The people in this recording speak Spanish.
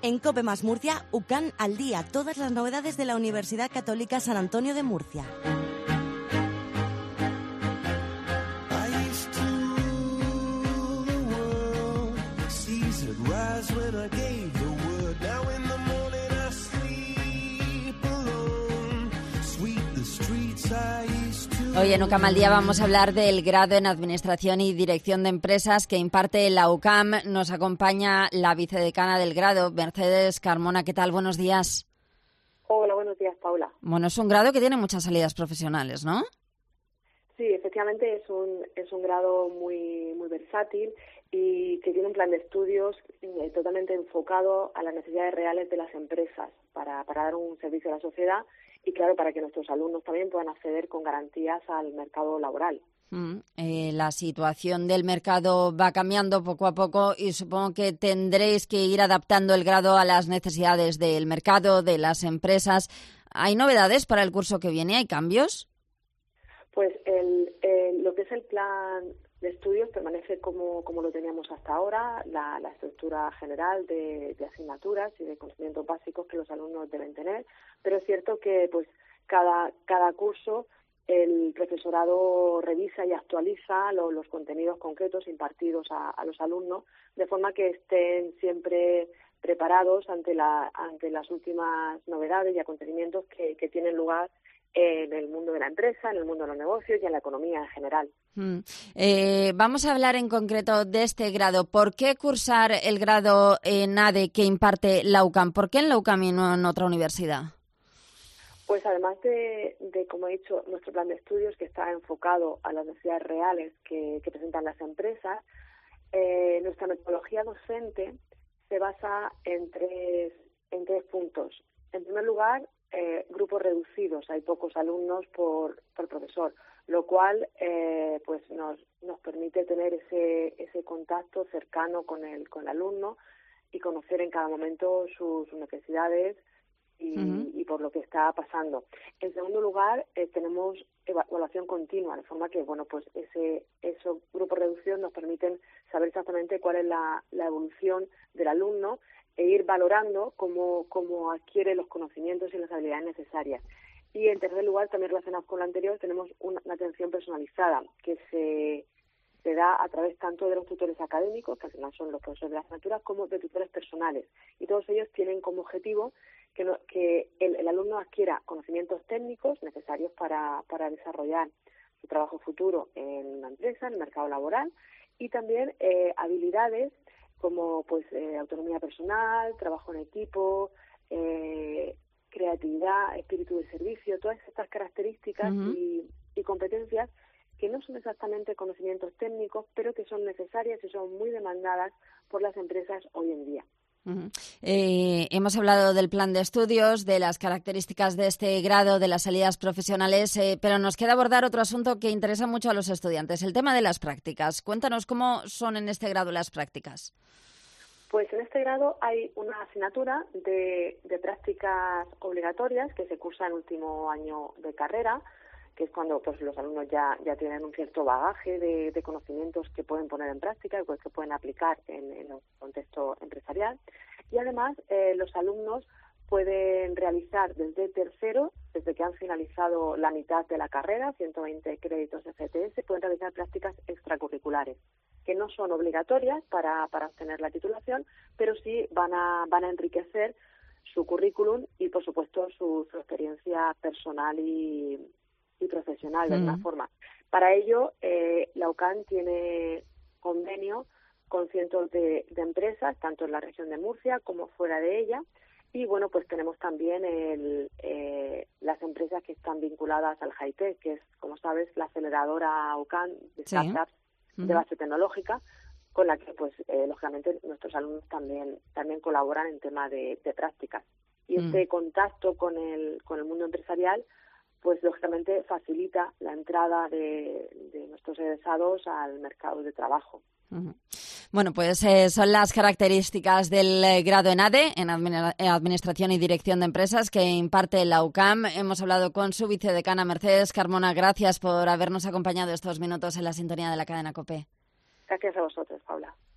En COPE más Murcia, UCAN al día, todas las novedades de la Universidad Católica San Antonio de Murcia. Hoy en UCAM al día vamos a hablar del grado en Administración y Dirección de Empresas que imparte la UCAM. Nos acompaña la vicedecana del grado, Mercedes Carmona. ¿Qué tal? Buenos días. Hola, buenos días, Paula. Bueno, es un grado que tiene muchas salidas profesionales, ¿no? Sí, efectivamente es un grado muy versátil y que tiene un plan de estudios totalmente enfocado a las necesidades reales de las empresas para dar un servicio a la sociedad y, claro, para que nuestros alumnos también puedan acceder con garantías al mercado laboral. La situación del mercado va cambiando poco a poco y supongo que tendréis que ir adaptando el grado a las necesidades del mercado, de las empresas. ¿Hay novedades para el curso que viene? ¿Hay cambios? Pues lo que es el plan de estudios permanece como lo teníamos hasta ahora, la estructura general de asignaturas y de conocimientos básicos que los alumnos deben tener, pero es cierto que pues cada curso el profesorado revisa y actualiza los contenidos concretos impartidos a los alumnos de forma que estén siempre preparados ante las últimas novedades y acontecimientos que tienen lugar en el mundo de la empresa, en el mundo de los negocios y en la economía en general. Vamos a hablar en concreto de este grado. ¿Por qué cursar el grado en ADE que imparte la UCAM? ¿Por qué en la UCAM y no en otra universidad? Pues además de, como he dicho, nuestro plan de estudios que está enfocado a las necesidades reales que presentan las empresas, nuestra metodología docente se basa en tres puntos. En primer lugar, grupos reducidos, hay pocos alumnos por profesor, lo cual pues nos permite tener ese contacto cercano con el alumno y conocer en cada momento sus necesidades y por lo que está pasando. En segundo lugar, tenemos evaluación continua, de forma que bueno pues esos grupos reducidos nos permiten saber exactamente cuál es la evolución del alumno e ir valorando cómo adquiere los conocimientos y las habilidades necesarias. Y en tercer lugar, también relacionado con lo anterior, tenemos una atención personalizada que se da a través tanto de los tutores académicos, que al final son los profesores de las asignaturas, como de tutores personales. Y todos ellos tienen como objetivo que el alumno adquiera conocimientos técnicos necesarios para desarrollar su trabajo futuro en una empresa, en el mercado laboral, y también habilidades como pues autonomía personal, trabajo en equipo, creatividad, espíritu de servicio, todas estas características y competencias que no son exactamente conocimientos técnicos, pero que son necesarias y son muy demandadas por las empresas hoy en día. Hemos hablado del plan de estudios, de las características de este grado, de las salidas profesionales, pero nos queda abordar otro asunto que interesa mucho a los estudiantes, el tema de las prácticas. Cuéntanos cómo son en este grado las prácticas. Pues en este grado hay una asignatura de prácticas obligatorias que se cursa en último año de carrera, que es cuando pues los alumnos ya tienen un cierto bagaje de conocimientos que pueden poner en práctica y pues, que pueden aplicar en el contexto empresarial. Y además los alumnos pueden realizar desde tercero, desde que han finalizado la mitad de la carrera, 120 créditos de FTS, pueden realizar prácticas extracurriculares, que no son obligatorias para obtener la titulación, pero sí van a enriquecer su currículum y, por supuesto, su experiencia personal y profesional de alguna forma. Para ello, la UCAM tiene convenio con cientos de empresas, tanto en la región de Murcia como fuera de ella, y bueno, pues tenemos también las empresas que están vinculadas al Hi-Tech, que es, como sabes, la aceleradora UCAM de startups de base tecnológica, con la que pues lógicamente nuestros alumnos también colaboran en tema de prácticas. Y este contacto con el mundo empresarial pues lógicamente facilita la entrada de nuestros egresados al mercado de trabajo. Bueno, pues son las características del grado en ADE, en Administración y Dirección de Empresas, que imparte la UCAM. Hemos hablado con su vicedecana Mercedes Carmona. Gracias por habernos acompañado estos minutos en la sintonía de la cadena COPE. Gracias a vosotros, Paula.